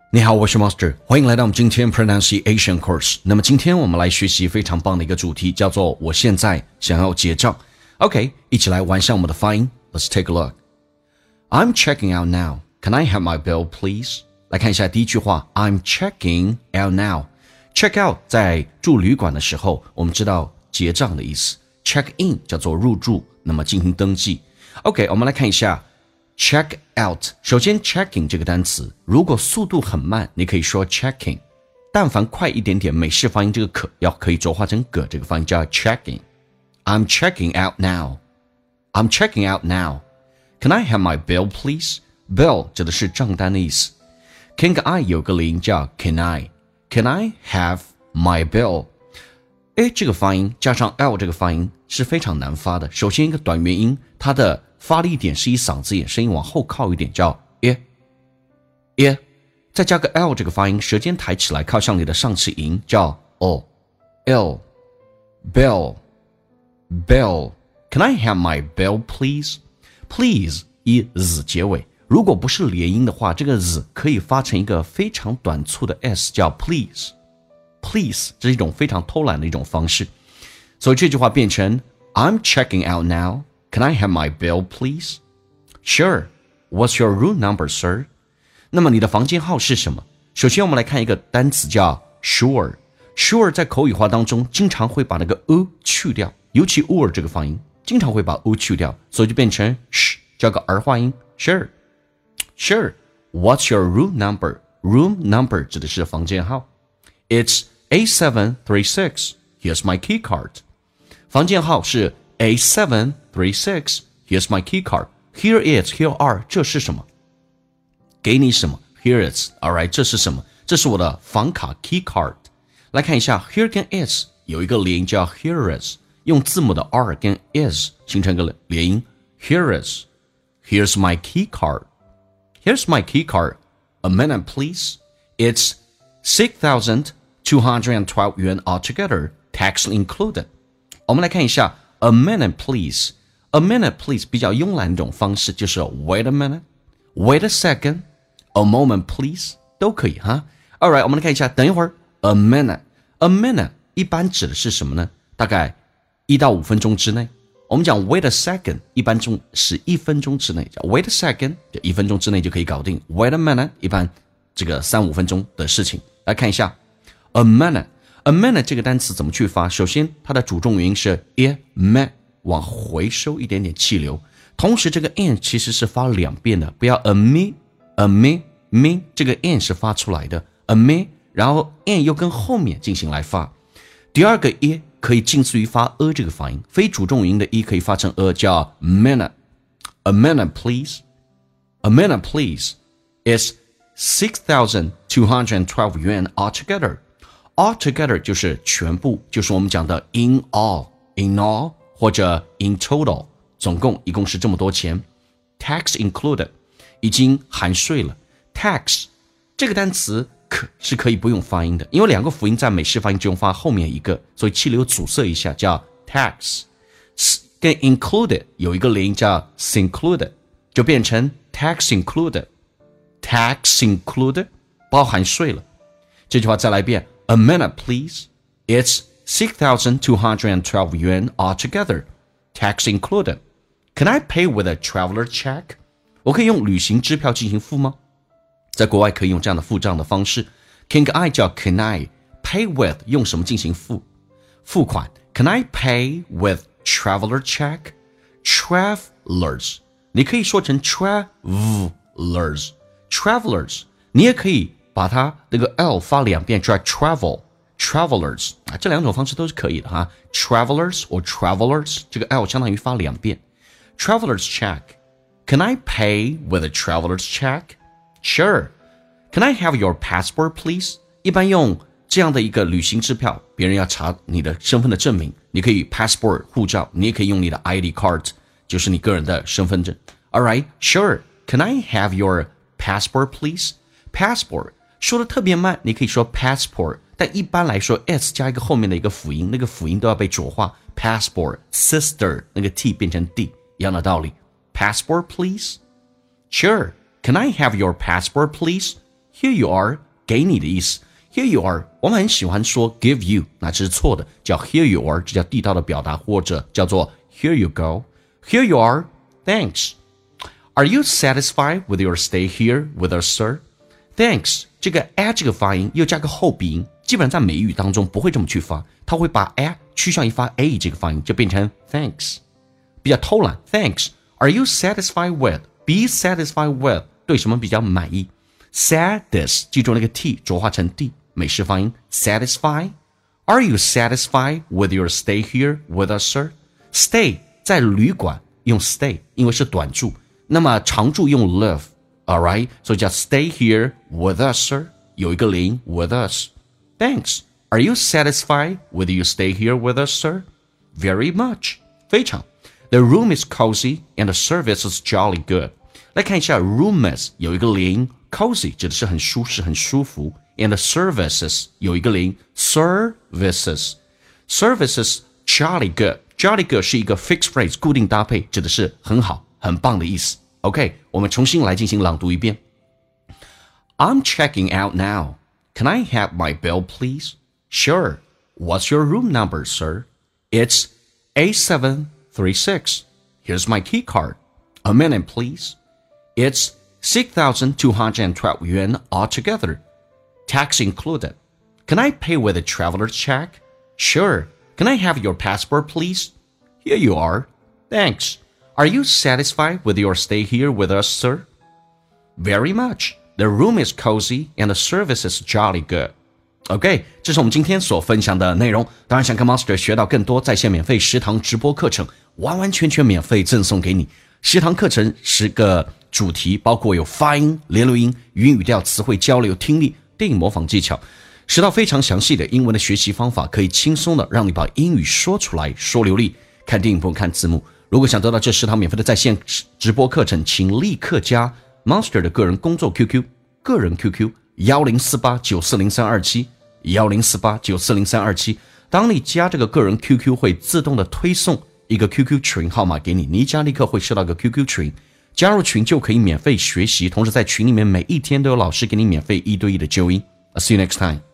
你好，我是 Master， 欢迎来到我们今天 Pronunciation Course。那么今天我们来学习非常棒的一个主题，叫做我现在想要结账。OK， 一起来完善我们的发音。Let's take a look. I'm checking out now. Can I have my bill, please? 来看一下第一句话 I'm checking out now。Check out 在住旅馆的时候，我们知道结账的意思。Check in 叫做入住，那么进行登记。OK， 我们来看一下。Check out， 首先 checking 这个单词，如果速度很慢，你可以说 checking， 但凡快一点点，美式发音这个可以浊化成个，这个发音叫 checking。 I'm checking out now. I'm checking out now. Can I have my bill, please? Bill 指的是账单的意思。Can I 有个lid音叫 can I. Can I have my bill? 这个发音加上 L 这个发音是非常难发的。首先一个短元音，它的发力点是以嗓子眼声音往后靠一点，叫 e， 再加个 L 这个发音，舌尖抬起来靠向你的上齿龈，叫 o，l bill bill。 Can I have my bill, please? Please 以 z 结尾，如果不是连音的话，这个 z 可以发成一个非常短促的 s， 叫 please。 Please 这是一种非常偷懒的一种方式，所以这句话变成 I'm checking out now. Can I have my bill, please? Sure. What's your room number, sir? 那么你的房间号是什么？首先我们来看一个单词叫 sure。Sure 在口语化当中经常会把那个 去掉，尤其 or 这个发音经常会把 去掉，所以就变成 sh 加个儿化音 Sure. Sure. What's your room number? Room number 指的是房间号。 It's A736. Here's my key card. 房间号是 A736. Here's my key card. Here is, here are 这是什么？给你什么？ Here is. Alright, 这是什么？这是我的房卡 key card。 来看一下 here 跟 is 有一个连音叫 here is， 用字母的 r 跟 is 形成一个连音 Here is. Here's my key card. Here's my key card. A minute, please. It's 6,212 yuan altogether, tax included. 我们来看一下 A minute, please. A minute, please 比较慵懒的一种方式就是 Wait a minute, Wait a second, A moment, please 都可以哈。Alright, 我们来看一下等一会儿 A minute. A minute 一般指的是什么呢？大概1到5分钟之内。我们讲 Wait a second 一般是1分钟之内，叫 Wait a second 就1分钟之内就可以搞定。 Wait a minute 一般这个3-5分钟的事情。来看一下 A minute。A minute 这个单词怎么去发？首先它的主重元音是 me， 往回收一点点气流，同时这个 n 其实是发2遍的，不要 a me 这个 n 是发出来的 a me， 然后 n 又跟后面进行来发。第二个 e 可以近似于发这个发音，非主重元音的 e 可以发成叫 minute。 A minute, please. A minute, please. It's 6,212 yuan altogether。Altogether 就是全部，就是我们讲的 in all 或者 in total， 总共一共是这么多钱。 Tax included 已经含税了。 Tax 这个单词是可以不用发音的，因为2个辅音在美式发音只用发后面一个，所以气流阻塞一下叫 tax。 跟 included 有一个连音叫 included， 就变成 tax included。 Tax included 包含税了。这句话再来一遍A minute, please. It's 6,212 yuan altogether, tax included. Can I pay with a traveler check? 我可以用旅行支票进行付吗？在国外可以用这样的付账的方式。Can I 叫 Can I pay with 用什么进行付款？ Can I pay with traveler check? Travelers 你可以说成 travelers， 你也可以把它那个 L 发2遍，叫 travelers 这2种方式都是可以的哈。 Travelers or travelers 这个 L 相当于发2遍。 Travelers check. Can I pay with a traveler's check? Sure. Can I have your passport, please? 一般用这样的一个旅行支票，别人要查你的身份的证明，你可以 passport 护照，你也可以用你的 ID card， 就是你个人的身份证。 Alright, sure. Can I have your passport, please? Passport说的特别慢，你可以说 passport， 但一般来说 s 加一个后面的一个辅音，那个辅音都要被浊化。 passport sister 那个 t 变成 d， 一样的道理。 Passport, please? Sure. Can I have your passport, please? Here you are 给你的意思。Here you are 我们很喜欢说 give you， 那这是错的，叫 here you are， 这叫地道的表达，或者叫做 here you go。 Here you are, thanks. Are you satisfied with your stay here with us, sir? Thanks 这个 a 这个发音又加个后鼻音，基本上在美语当中不会这么去发，它会把 a 趋向于发 a 这个发音，就变成 thanks， 比较偷懒。 Thanks. Are you satisfied with? Be satisfied with 对什么比较满意。 Satis 记住那个 t 浊化成 d， 美式发音 satisfy。 Are you satisfied with your stay here with us, sir? Stay 在旅馆用 stay， 因为是短住，那么长住用 live。 Alright， 所以叫 stay here with us, sir， 有一个零 with us。 Thanks. Are you satisfied with your stay here with us, sir? Very much. 非常。 The room is cozy and the service is jolly good. 来看一下 room is 有一个零， cozy 指的是很舒适很舒服， and the services 有一个零， services jolly good. Jolly good 是一个 fixed phrase 固定搭配，指的是很好很棒的意思。 OK， 我们重新来进行朗读一遍。 I'm checking out now. Can I have my bill, please? Sure. What's your room number, sir? It's A736. Here's my key card. A minute, please. It's 6,212 yuan altogether. Tax included. Can I pay with a traveler's check? Sure. Can I have your passport, please? Here you are. Thanks. Are you satisfied with your stay here with us, sir? Very much. The room is cozy and the service is jolly good. OK， 这是我们今天所分享的内容。当然想跟 Master 学到更多在线免费10堂直播课程，完完全全免费赠送给你。10堂课程10个主题，包括有发音、连录音、语音语调、词汇交流、听力、电影模仿技巧，10道非常详细的英文的学习方法，可以轻松的让你把英语说出来，说流利。看电影不用看字幕。如果想得到这10堂免费的在线直播课程，请立刻加 Monster 的个人工作 QQ， 个人 QQ 1048940327 1048940327。当你加这个个人 QQ， 会自动的推送一个 QQ 群号码给你，你一加立刻会收到一个 QQ 群，加入群就可以免费学习，同时在群里面每一天都有老师给你免费1对1的纠音。I'll see you next time.